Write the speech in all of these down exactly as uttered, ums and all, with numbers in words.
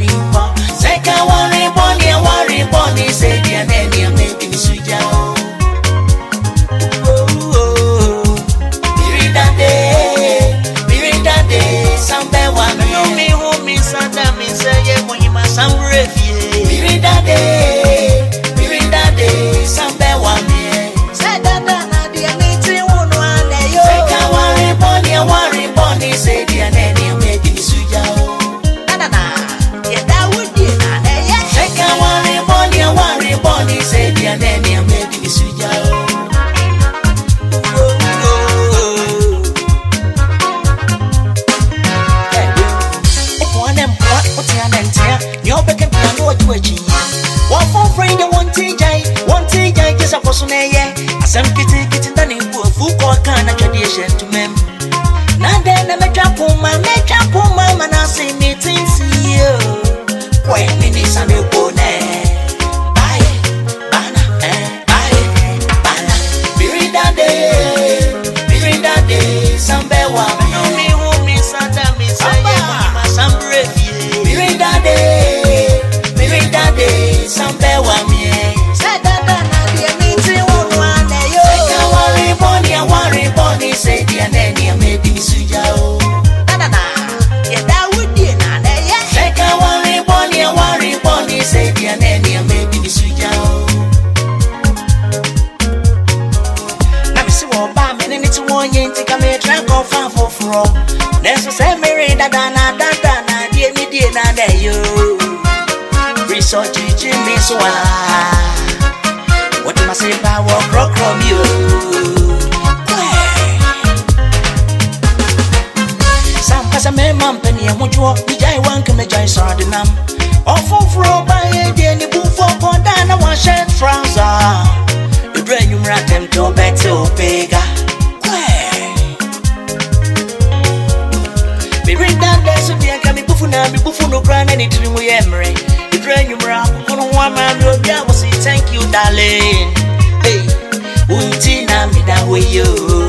nipa. Seka worry boni a worry boni say dia nani a make me suja. Mirida day, mirida day, sambe wa me. No me who me sada me say ye mo hima sambre fie. Mirida day, mirida day, sambe wa me. Say da da na dia me ti wonu ane yo. Seka worry boni a worry boni say dia nani a make me suja. Da da na, ye da wudi na ne ye. Seka worry boni a worry boni say dia nani a make me suja. One for friend, one T J, one T J, just a person, yeah. Some kitty kitty, then it will full call kind of tradition to mem. Now then, I make up for my make up for my man, I say, meeting see you. When minutes and you go there. Bye, bana, eh, bye, bana. Mirida day, mirida day, some bear one. No me who miss a damn is a yama, some brave. Mirida day, mirida day, some bear one. Say that na dia me ti wonu ane yo. Seka worry boni a worry boni say dia nani a make me suja o. Da da na, ye da wudi na ne ye. Seka worry boni a worry boni say dia nani a make me suja o. Na me si wo ba me ni ti won yin ti ka me try go fan for from. Neso say mirida da na da da na dia ni dia na ne yo. Research me so ah. What am I say about walk rock from you? Some pass a man, penny, and what you walk, the giant one can make giant sardinam. Or for flow by a day, and the boot for Condana, one shirt trouser. You bring you rat them to bet to Pega. Be read that there, so be a can be buffuna, be buffuna, grand anything we emery. You bring you rap, one man will be able to say thank you, darling. Hey, unti na mi da we yo.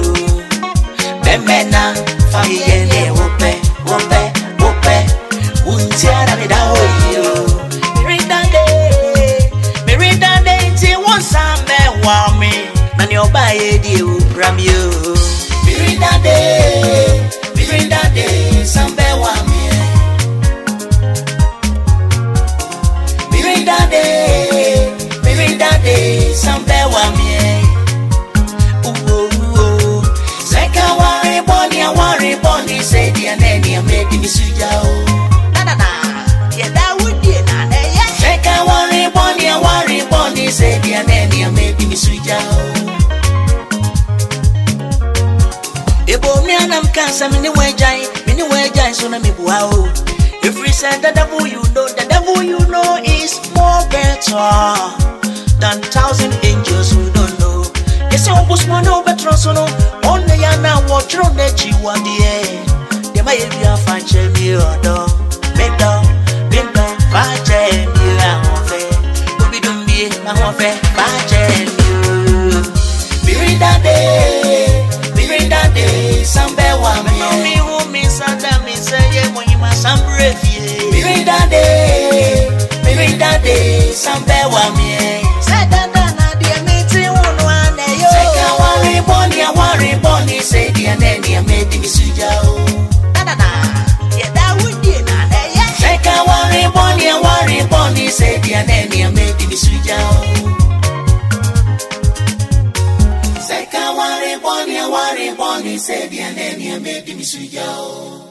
Bemena, fire ne wope, wope, wope. Unti na mi da we yo. Mirida day, mirida day, ti won sambe wa me. Na ni oba ye di u pram yo. Mirida day, mirida day, sambe wa me. Mirida day, mirida day, sambe wa me. Ooh ooh ooh. Seka worry boni a worry boni say dia nani a make me suja o. Na na na, ye da wudi na ne ye. Seka worry boni a worry boni say dia nani a make me suja o. Ebo mi anam kansa mi ni wejai, mi ni wejai so na mi bua o. If we said the devil you know, the devil you know is more better than thousand angels who don't know. They say oh boss man no better so no. Only ya na watch on the chi one day. They might be a fan me or do. Beto, beto, fan me a hofe. Ubi dumbi a hofe, fan me. Mirida day, mirida day, sambe wa me. No me who miss a damn is a ye mo hima sambre fie. Mirida day, mirida day, sambe wa me. Say da da na dia me ti wonu ane yo. Seka worry boni a worry boni say dia nani a make me suja o. Da da na, ye da wudi na ne ye. Seka worry boni a worry boni say dia nani a make me suja o. Seka worry boni a worry boni say dia nani a make me suja o.